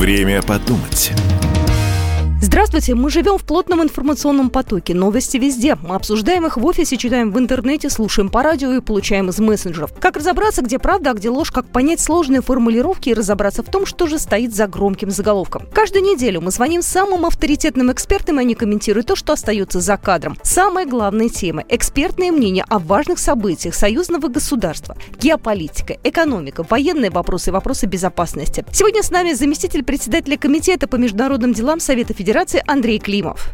Время подумать. Здравствуйте, мы живем в плотном информационном потоке. Новости везде. Мы обсуждаем их в офисе, читаем в интернете, слушаем по радио и получаем из мессенджеров. Как разобраться, где правда, а где ложь, как понять сложные формулировки и разобраться в том, что же стоит за громким заголовком. Каждую неделю мы звоним самым авторитетным экспертам, и они комментируют то, что остается за кадром. Самые главные темы – экспертные мнения о важных событиях союзного государства, геополитика, экономика, военные вопросы и вопросы безопасности. Сегодня с нами заместитель председателя комитета по международным делам Совета Федерации Андрей Климов.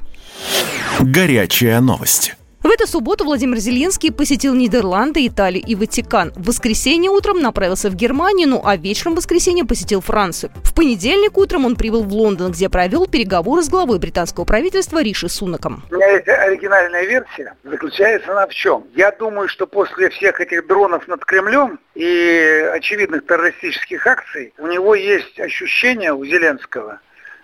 Горячая новость. В эту субботу Владимир Зеленский посетил Нидерланды, Италию и Ватикан. В воскресенье утром направился в Германию, а вечером воскресенья посетил Францию. В понедельник утром он прибыл в Лондон, где провел переговоры с главой британского правительства Риши Сунаком. У меня есть оригинальная версия. Заключается она в чем? Я думаю, что после всех этих дронов над Кремлем и очевидных террористических акций у него есть ощущение, у Зеленского,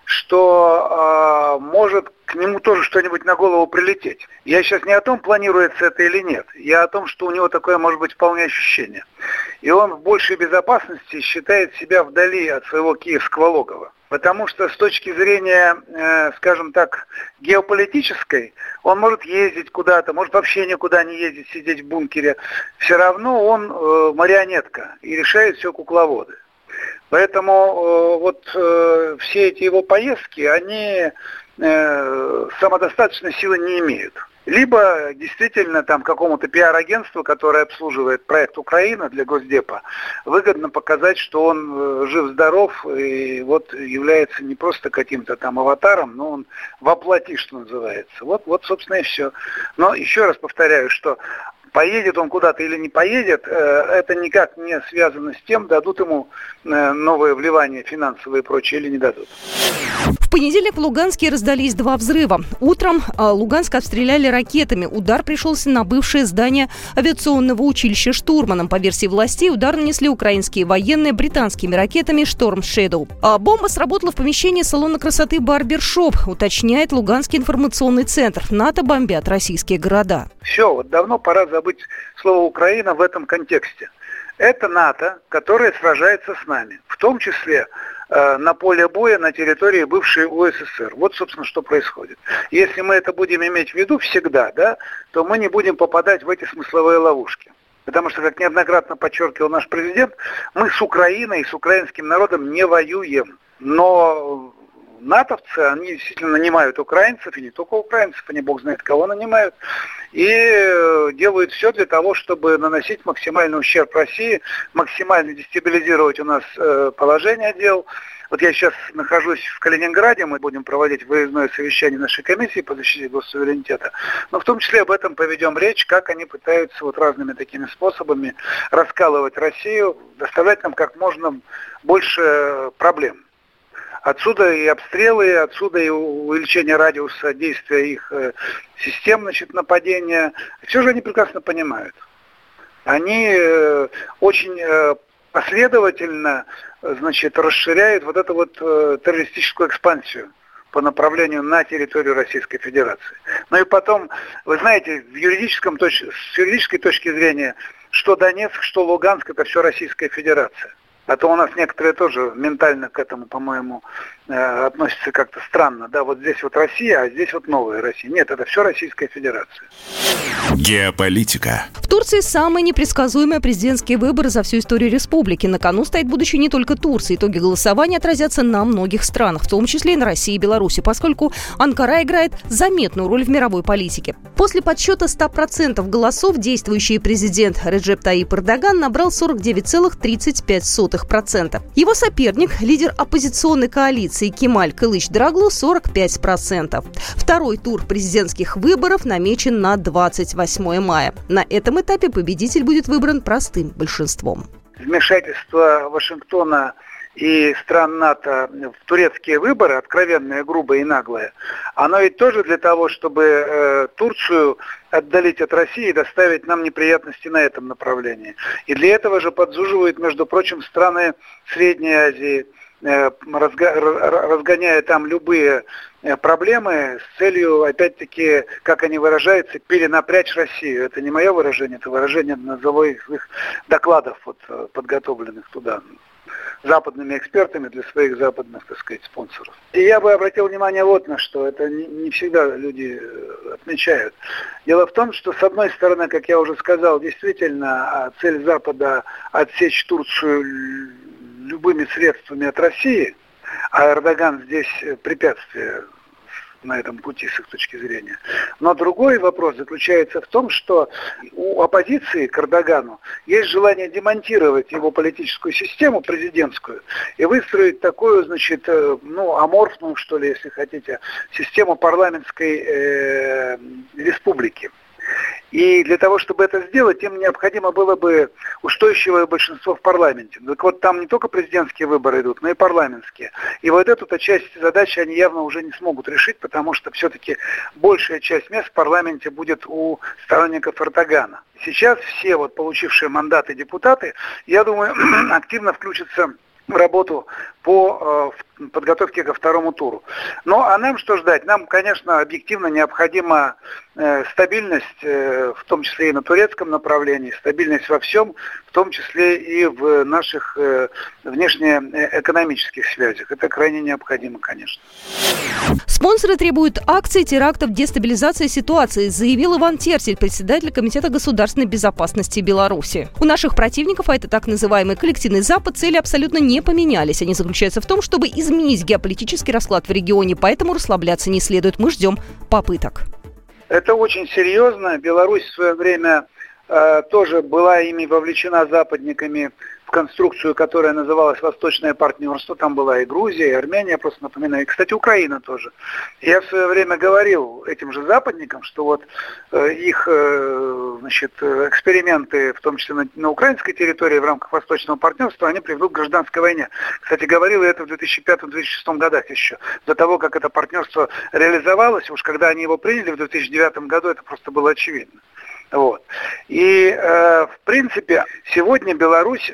что может к нему тоже что-нибудь на голову прилететь. Я сейчас не о том, планируется это или нет. Я о том, что у него такое может быть вполне ощущение. И он в большей безопасности считает себя вдали от своего киевского логова. Потому что с точки зрения, скажем так, геополитической, он может ездить куда-то, может вообще никуда не ездить, сидеть в бункере. Все равно он марионетка и решает все кукловоды. Поэтому все эти его поездки, они самодостаточной силы не имеют. Либо действительно там какому-то пиар-агентству, которое обслуживает проект «Украина» для Госдепа, выгодно показать, что он жив-здоров и является не просто каким-то там аватаром, но он воплоти, что называется. Вот, собственно, и все. Но еще раз повторяю, что поедет он куда-то или не поедет, это никак не связано с тем, дадут ему новые вливания финансовые и прочее или не дадут. В понедельник в Луганске раздались 2 взрыва. Утром Луганск обстреляли ракетами. Удар пришелся на бывшее здание авиационного училища штурманом. По версии властей, удар нанесли украинские военные британскими ракетами Storm Shadow. Бомба сработала в помещении салона красоты Барбершоп, уточняет Луганский информационный центр. НАТО бомбят российские города. Все, давно пора забыть слово «Украина» в этом контексте. Это НАТО, которое сражается с нами, в том числе на поле боя на территории бывшей УССР. Вот, собственно, что происходит. Если мы это будем иметь в виду всегда, то мы не будем попадать в эти смысловые ловушки. Потому что, как неоднократно подчеркивал наш президент, мы с Украиной и с украинским народом не воюем. Но натовцы, они действительно нанимают украинцев, и не только украинцев, они бог знает кого нанимают, и делают все для того, чтобы наносить максимальный ущерб России, максимально дестабилизировать у нас положение дел. Вот я сейчас нахожусь в Калининграде, мы будем проводить выездное совещание нашей комиссии по защите госсуверенитета, но в том числе об этом поведем речь, как они пытаются разными такими способами раскалывать Россию, доставлять нам как можно больше проблем. Отсюда и обстрелы, отсюда и увеличение радиуса действия их систем, нападения. Все же они прекрасно понимают. Они очень последовательно, расширяют эту террористическую экспансию по направлению на территорию Российской Федерации. Ну и потом, вы знаете, с юридической точки зрения, что Донецк, что Луганск, это все Российская Федерация. А то у нас некоторые тоже ментально к этому, по-моему, относятся как-то странно. Да, вот здесь Россия, а здесь новая Россия. Нет, это все Российская Федерация. Геополитика. В Турции самые непредсказуемые президентские выборы за всю историю республики. На кону стоит будущее не только Турции. Итоги голосования отразятся на многих странах, в том числе и на России и Беларуси, поскольку Анкара играет заметную роль в мировой политике. После подсчета 100% голосов действующий президент Реджеп Таyyip Эрдоган набрал 49,35%. Его соперник, лидер оппозиционной коалиции Кемаль Кылыч-Дароглу, 45%. Второй тур президентских выборов намечен на 28 мая. На этом этапе победитель будет выбран простым большинством. Вмешательство Вашингтона и стран НАТО в турецкие выборы, откровенное, грубое и наглое, оно ведь тоже для того, чтобы Турцию отдалить от России и доставить нам неприятности на этом направлении. И для этого же подзуживают, между прочим, страны Средней Азии, разгоняя там любые проблемы с целью, опять-таки, как они выражаются, перенапрячь Россию. Это не мое выражение, это выражение назовых их докладов, подготовленных туда западными экспертами для своих западных, так сказать, спонсоров. И я бы обратил внимание вот на что, это не всегда люди отмечают. Дело в том, что с одной стороны, как я уже сказал, действительно цель Запада отсечь Турцию любыми средствами от России, а Эрдоган здесь препятствие на этом пути с их точки зрения. Но другой вопрос заключается в том, что у оппозиции к Эрдогану есть желание демонтировать его политическую систему президентскую и выстроить такую, значит, аморфную, что ли, если хотите, систему парламентской республики. И для того, чтобы это сделать, им необходимо было бы устойчивое большинство в парламенте. Так вот, там не только президентские выборы идут, но и парламентские. И вот эту-то часть задачи они явно уже не смогут решить, потому что все-таки большая часть мест в парламенте будет у сторонников Эрдогана. Сейчас все получившие мандаты депутаты, я думаю, активно включатся в работу по подготовке ко второму туру. Ну, а нам что ждать? Нам, конечно, объективно необходима стабильность, в том числе и на турецком направлении, стабильность во всем, в том числе и в наших внешнеэкономических связях. Это крайне необходимо, конечно. Спонсоры требуют акций терактов дестабилизации ситуации, заявил Иван Терсель, председатель Комитета государственной безопасности Беларуси. У наших противников, а это так называемый коллективный Запад, цели абсолютно не поменялись. Они заключаются в том, чтобы изменить геополитический расклад в регионе, поэтому расслабляться не следует. Мы ждем попыток. Это очень серьезно. Беларусь в свое время тоже была ими вовлечена западниками в конструкцию, которая называлась «Восточное партнерство». Там была и Грузия, и Армения, просто напоминаю. И, кстати, Украина тоже. Я в свое время говорил этим же западникам, что их эксперименты, в том числе на украинской территории в рамках Восточного партнерства, они приведут к гражданской войне. Кстати, говорил я это в 2005-2006 годах еще. До того, как это партнерство реализовалось, уж когда они его приняли в 2009 году, это просто было очевидно. И, в принципе, сегодня Беларусь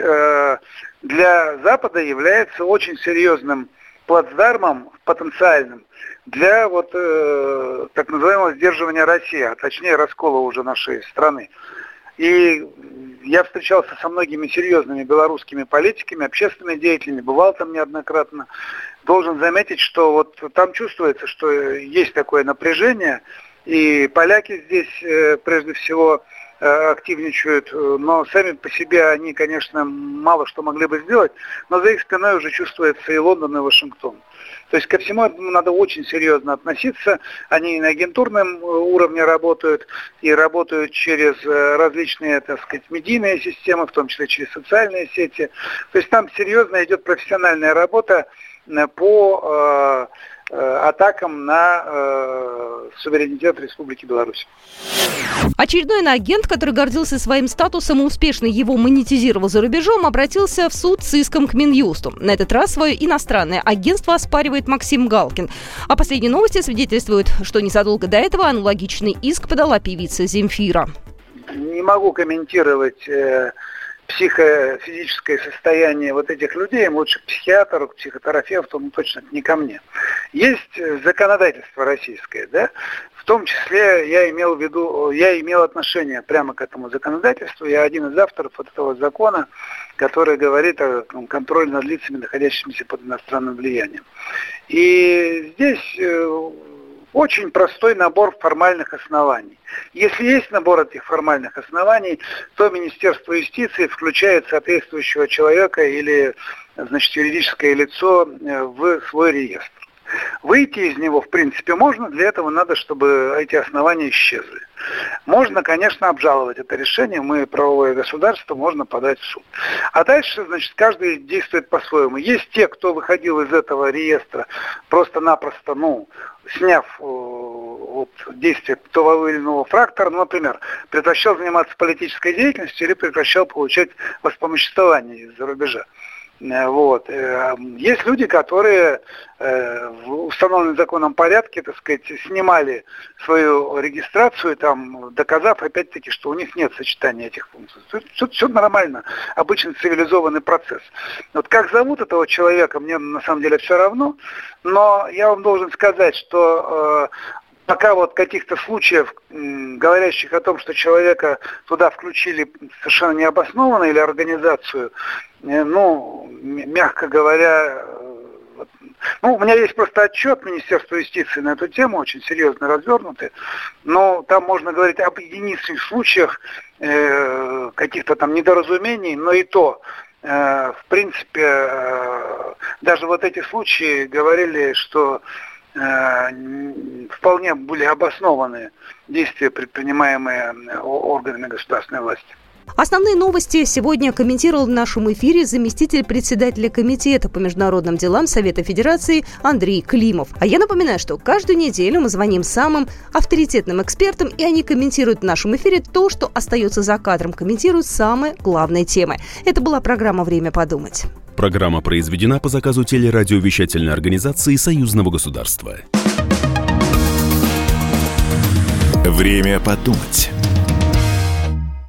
для Запада является очень серьезным плацдармом потенциальным для так называемого сдерживания России, а точнее раскола уже нашей страны. И я встречался со многими серьезными белорусскими политиками, общественными деятелями, бывал там неоднократно. Должен заметить, что там чувствуется, что есть такое напряжение. И поляки здесь прежде всего активничают, но сами по себе они, конечно, мало что могли бы сделать, но за их спиной уже чувствуется и Лондон, и Вашингтон. То есть ко всему этому надо очень серьезно относиться. Они и на агентурном уровне работают, и работают через различные, так сказать, медийные системы, в том числе через социальные сети. То есть там серьезно идет профессиональная работа по атакам на суверенитет Республики Беларусь. Очередной иноагент, который гордился своим статусом и успешно его монетизировал за рубежом, обратился в суд с иском к Минюсту. На этот раз свое иностранное агентство оспаривает Максим Галкин. А последние новости свидетельствуют, что незадолго до этого аналогичный иск подала певица Земфира. Не могу комментировать психофизическое состояние этих людей, им лучше к психиатру, к психотерапевту, точно не ко мне. Есть законодательство российское, да? В том числе я имел отношение прямо к этому законодательству. Я один из авторов этого закона, который говорит о контроле над лицами, находящимися под иностранным влиянием. И здесь очень простой набор формальных оснований. Если есть набор этих формальных оснований, то Министерство юстиции включает соответствующего человека или, юридическое лицо в свой реестр. Выйти из него, в принципе, можно, для этого надо, чтобы эти основания исчезли. Можно, конечно, обжаловать это решение, мы правовое государство, можно подать в суд. А дальше, каждый действует по-своему. Есть те, кто выходил из этого реестра просто-напросто, сняв действие того или иного фактора, например, прекращал заниматься политической деятельностью или прекращал получать воспомоществование из-за рубежа. Вот. Есть люди, которые в установленном законом порядке, так сказать, снимали свою регистрацию, там, доказав, опять-таки, что у них нет сочетания этих функций. Тут все нормально, обычный цивилизованный процесс. Вот как зовут этого человека, мне на самом деле все равно, но я вам должен сказать, что пока вот каких-то случаев, говорящих о том, что человека туда включили совершенно необоснованно или организацию, мягко говоря, у меня есть просто отчет Министерства юстиции на эту тему, очень серьезно развернутый, но там можно говорить об единичных случаях каких-то там недоразумений, но и то, в принципе, даже вот эти случаи говорили, что вполне были обоснованы действия, предпринимаемые органами государственной власти. Основные новости сегодня комментировал в нашем эфире заместитель председателя комитета по международным делам Совета Федерации Андрей Климов. А я напоминаю, что каждую неделю мы звоним самым авторитетным экспертам, и они комментируют в нашем эфире то, что остается за кадром, комментируют самые главные темы. Это была программа «Время подумать». Программа произведена по заказу телерадиовещательной организации Союзного государства. Время подумать.